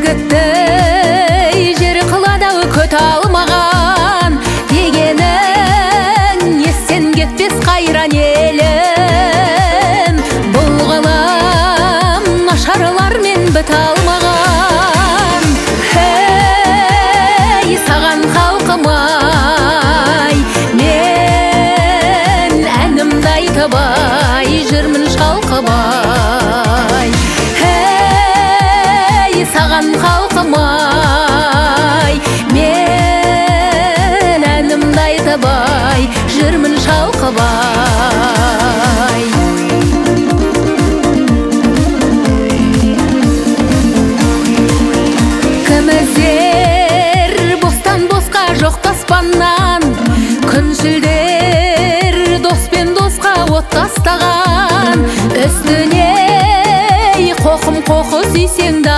жігіттей жер қылада көте алмаған дегенің естен кетпес қайран елім. Бұл ғалам нашарлармен біте алмаған. Хей, саған халқым-ай, мен әнімді айтып ай, жүрмін шалқыбай. Хей, саған халқым-ай, мен әнімді айтып ай, жүрмін шалқыбай. Кіміздер бостан босқа жоқ таспаннан, күншілдер доспен досқа от тастаған. Үстіне қоқым қоқы сүйсеңді